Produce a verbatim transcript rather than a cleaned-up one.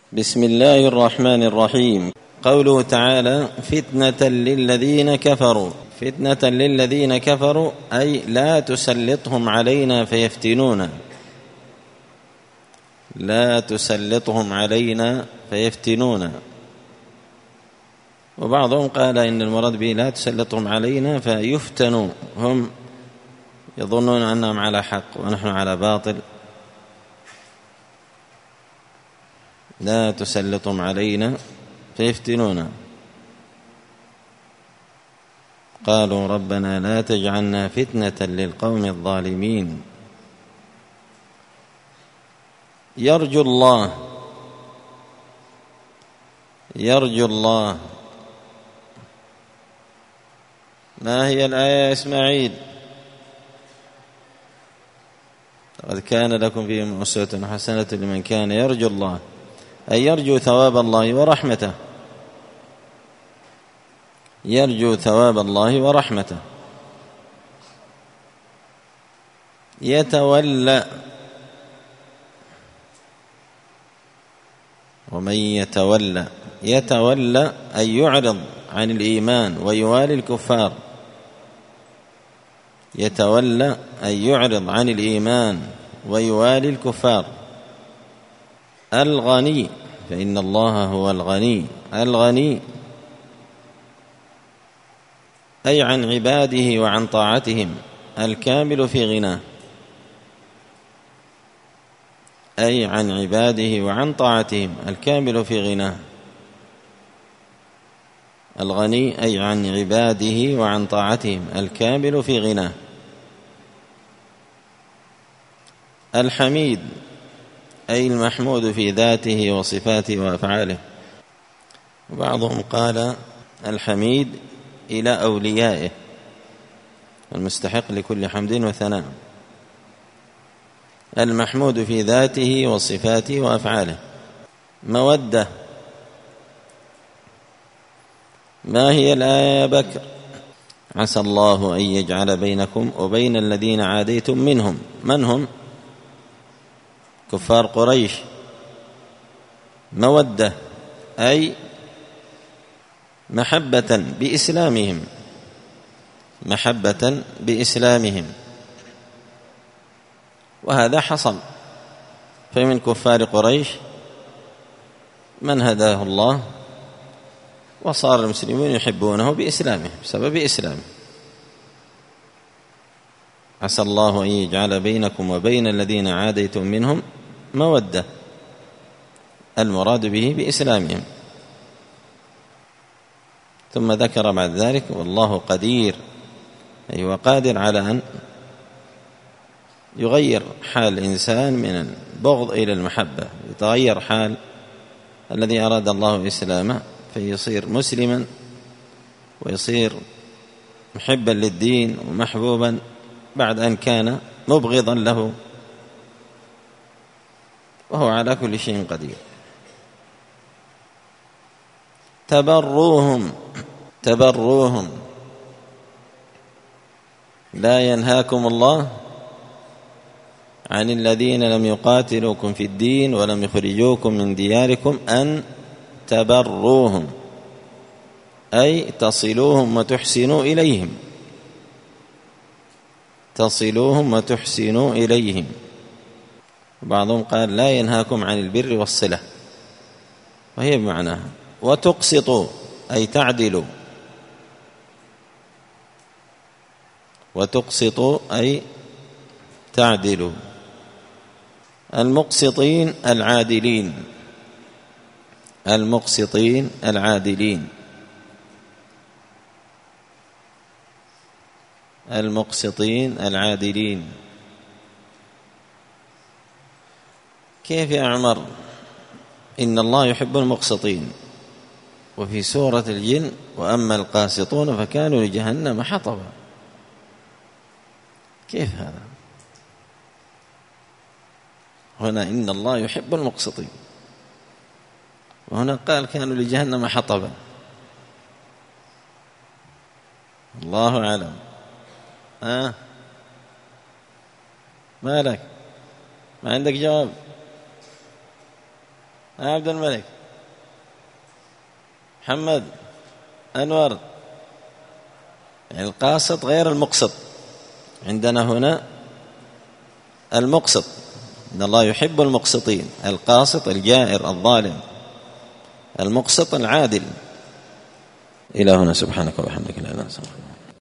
بسم الله الرحمن الرحيم. قوله تعالى: فتنة للذين كفروا. فتنة للذين كفروا أي لا تسلطهم علينا فيفتنونا، لا تسلطهم علينا فيفتنونا. وبعضهم قال إن المراد به لا تسلطهم علينا فيفتنوا، هم يظنون أنهم على حق ونحن على باطل. لا تسلطهم علينا فيفتنونا. قالوا ربنا لا تجعلنا فتنة للقوم الظالمين. يرجو الله، يرجو الله. ما هي الآية يا إسماعيل؟ قد كان لكم فيهم أسوة حسنة لمن كان يرجو الله، أي يرجو ثواب الله ورحمته، يرجو ثواب الله ورحمته. يتولى، ومن يتولى، يتولى أي يعرض عن الإيمان ويوالي الكفار. يتولى أي يعرض عن الإيمان ويوالي الكفار. الغني، فإن الله هو الغني. الغني أي عن عباده وعن طاعتهم، الكامل في غناه، أي عن عباده وعن طاعتهم، الكامل في غناه. الغني أي عن عباده وعن طاعتهم، الكامل في غناه. الحميد أي المحمود في ذاته وصفاته وأفعاله. وبعضهم قال الحميد إلى أوليائه، المستحق لكل حمد وثناء. المحمود في ذاته وصفاته وأفعاله. مودة، ما هي الآية يا بكر؟ عسى الله أن يجعل بينكم وبين الذين عاديتم منهم. من هم؟ كفار قريش. مودة أي محبة بإسلامهم، محبة بإسلامهم. وهذا حصل، فمن كفار قريش من هداه الله وصار المسلمون يحبونه بإسلامه، بسبب إسلامه. عسى الله أن يجعل بينكم وبين الذين عاديتم منهم مودة، المراد به بإسلامهم. ثم ذكر بعد ذلك والله قدير، أي وقادر على أن يغير حال الإنسان من البغض إلى المحبة، يتغير حال الذي أراد الله إسلامه فيصير مسلما ويصير محبا للدين ومحبوبا بعد أن كان مبغضا له، وهو على كل شيء قدير. تبروهم، تبروهم لا ينهاكم الله عن الذين لم يقاتلوكم في الدين ولم يخرجوكم من دياركم أن تبروهم، أي تصلوهم وتحسنوا إليهم، تصلوهم وتحسنوا إليهم. بعضهم قال لا ينهاكم عن البر والصلة، وهي بمعناها. وتقسطوا أي تعدلوا، وتقسطوا أي تعدلوا. المقسطين العادلين، المقسطين العادلين، المقسطين العادلين. كيف يا عمر؟ إن الله يحب المقسطين. وفي سورة الجن وأما القاسطون فكانوا لجهنم حطبا. كيف هذا؟ هنا إن الله يحب المقسطين، وهنا قال كانوا لجهنم حطبا. الله أعلم. آه ما لك؟ ما عندك جواب؟ يا عبد الملك محمد أنور، يعني القاسط غير المقسط. عندنا هنا المقسط، إن الله يحب المقسطين. القاسط الجائر الظالم، المقسط العادل. إلى هنا، سبحانك وبحمدك لا إله إلا أنت.